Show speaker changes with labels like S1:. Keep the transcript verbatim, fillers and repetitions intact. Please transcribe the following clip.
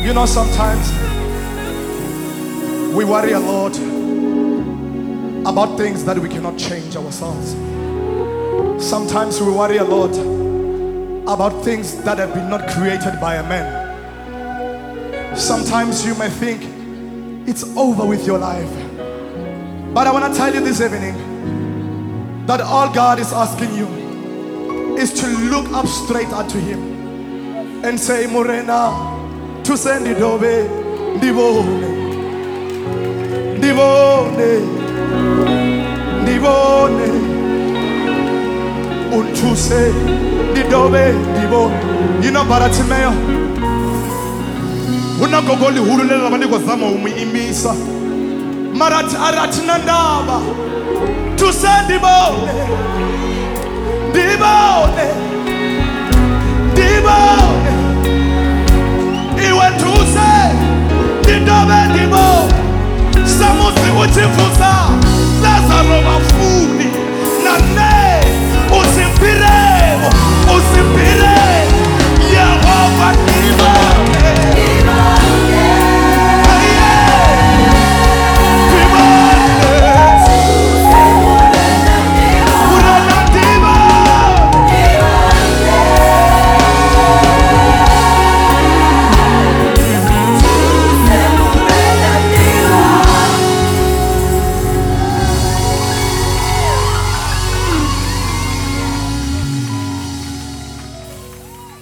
S1: You know, sometimes we worry a lot about things that we cannot change ourselves. Sometimes we worry a lot about things that have been not created by a man. Sometimes you may think it's over with your life. But I want to tell you this evening that all God is asking you is to look up straight unto Him and say, Morena, to send it over, Divone, Divone, Divone, Untuse, Didobe, Divone. You know, Baratimeo, Unagogoli Hurula Manigozamo, Imisa, Marat Aratinandaba, to send Divone, Divone, Divone. He went to say, Didobe, Divone, Samusi Uchifusa, Lazarova Fu.